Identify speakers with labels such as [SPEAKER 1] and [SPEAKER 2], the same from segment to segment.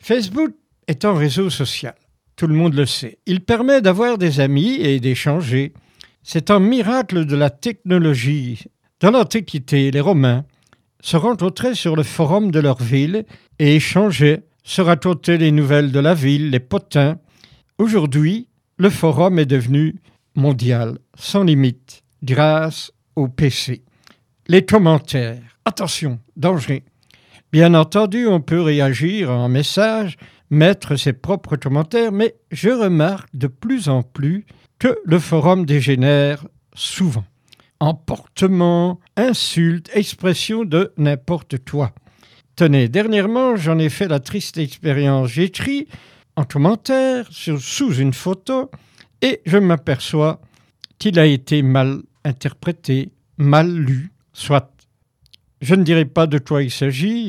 [SPEAKER 1] Facebook est un réseau social. Tout le monde le sait. Il permet d'avoir des amis et d'échanger. C'est un miracle de la technologie. Dans l'Antiquité, les Romains se rencontraient sur le forum de leur ville et échangeaient, se racontaient les nouvelles de la ville, les potins. Aujourd'hui, le forum est devenu mondial, sans limite, grâce au PC. Les commentaires. Attention, danger. Bien entendu, on peut réagir en message, mettre ses propres commentaires, mais je remarque de plus en plus que le forum dégénère souvent. Emportements, insultes, expressions de n'importe quoi. Tenez, dernièrement, j'en ai fait la triste expérience. J'écris en commentaire sous une photo et je m'aperçois qu'il a été mal interprété, mal lu, soit. Je ne dirai pas de quoi il s'agit,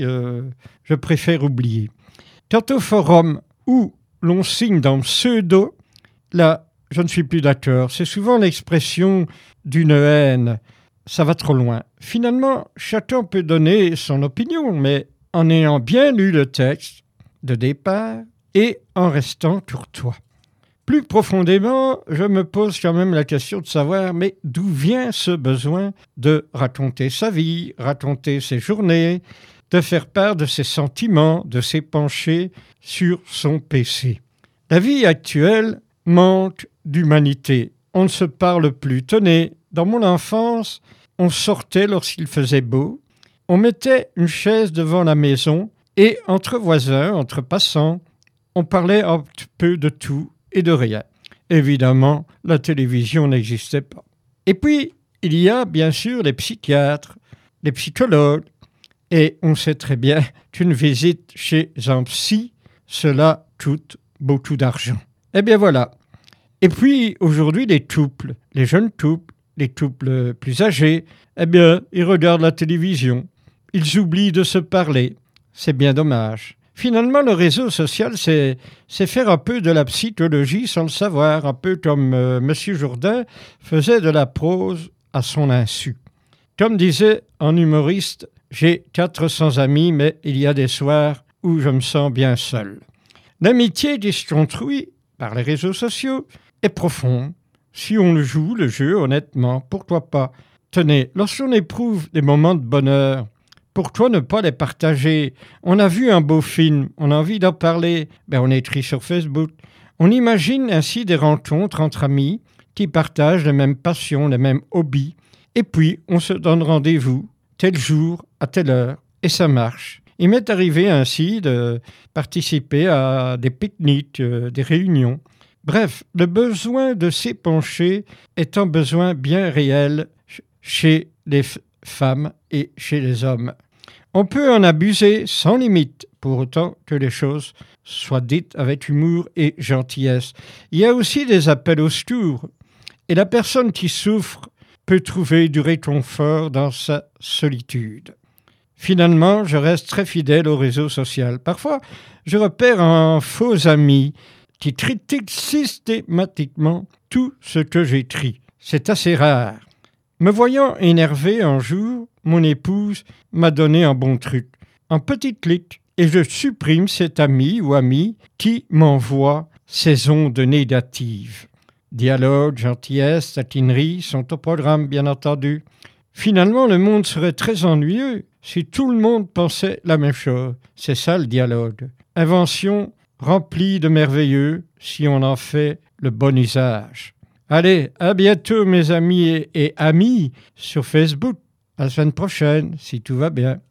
[SPEAKER 1] je préfère oublier. Quant au forum où l'on signe dans pseudo, là, je ne suis plus d'accord. C'est souvent l'expression d'une haine. Ça va trop loin. Finalement, chacun peut donner son opinion, mais en ayant bien lu le texte de départ et en restant courtois. Plus profondément, je me pose quand même la question de savoir, mais d'où vient ce besoin de raconter sa vie, raconter ses journées, de faire part de ses sentiments, de ses pensées sur son PC. La vie actuelle manque d'humanité. On ne se parle plus. Tenez, dans mon enfance, on sortait lorsqu'il faisait beau, on mettait une chaise devant la maison et entre voisins, entre passants, on parlait un peu de tout et de rien. Évidemment, la télévision n'existait pas. Et puis, il y a bien sûr les psychiatres, les psychologues, et on sait très bien qu'une visite chez un psy, cela coûte beaucoup d'argent. Eh bien voilà. Et puis, aujourd'hui, les couples, les jeunes couples, les couples plus âgés, eh bien, ils regardent la télévision. Ils oublient de se parler. C'est bien dommage. Finalement, le réseau social, c'est faire un peu de la psychologie sans le savoir, un peu comme M. Jourdain faisait de la prose à son insu. Comme disait un humoriste, j'ai 400 amis, mais il y a des soirs où je me sens bien seul. L'amitié qui se construit par les réseaux sociaux est profonde. Si on le joue, le jeu, honnêtement, pourquoi pas? Tenez, lorsqu'on éprouve des moments de bonheur, pourquoi ne pas les partager? On a vu un beau film, on a envie d'en parler, on écrit sur Facebook. On imagine ainsi des rencontres entre amis qui partagent les mêmes passions, les mêmes hobbies. Et puis, on se donne rendez-vous, tel jour, à telle heure, et ça marche. Il m'est arrivé ainsi de participer à des pique-niques, des réunions. Bref, le besoin de s'épancher est un besoin bien réel chez les femmes et chez les hommes. On peut en abuser sans limite, pour autant que les choses soient dites avec humour et gentillesse. Il y a aussi des appels au secours, et la personne qui souffre peut trouver du réconfort dans sa solitude. Finalement, je reste très fidèle au réseau social. Parfois, je repère un faux ami qui critique systématiquement tout ce que j'écris. C'est assez rare. Me voyant énervé un jour, mon épouse m'a donné un bon truc, un petit clic, et je supprime cet ami ou amie qui m'envoie ces ondes négatives. Dialogue, gentillesse, taquinerie sont au programme, bien entendu. Finalement, le monde serait très ennuyeux si tout le monde pensait la même chose. C'est ça le dialogue. Invention remplie de merveilleux si on en fait le bon usage. Allez, à bientôt mes amis et amis sur Facebook. À la semaine prochaine, si tout va bien.